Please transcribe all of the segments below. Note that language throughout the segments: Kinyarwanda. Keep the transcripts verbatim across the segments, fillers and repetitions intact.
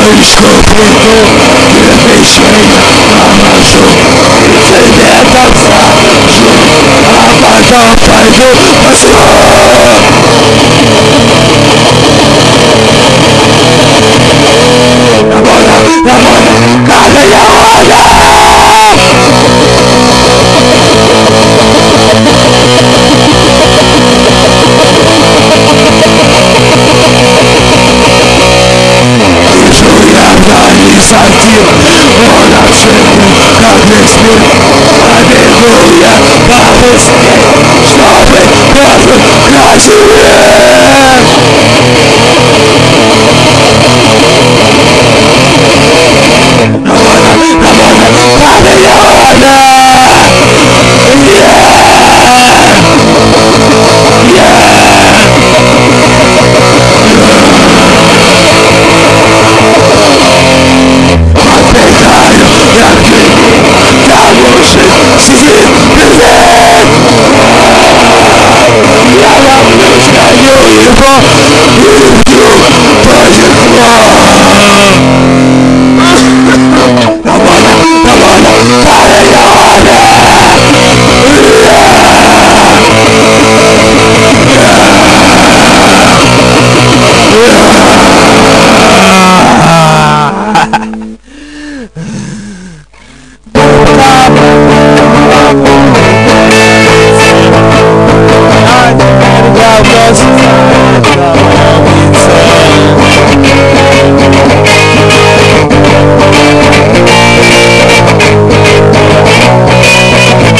Descobrindo que mexendo amarrou Infinita frágil Abaixo pai do pastor Namora, namora, cadê a hora? Инициатива, он обширный, как весь мир. Побегу я побыстрее, чтобы первым красивее. Работа, работа, павильона! Yeah! Yeah! Сидит, бежит! Я ловлю, сгоню его и вдруг потекло! Довольно, довольно, павильоны!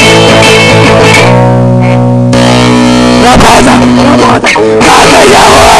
Работа, работа, как я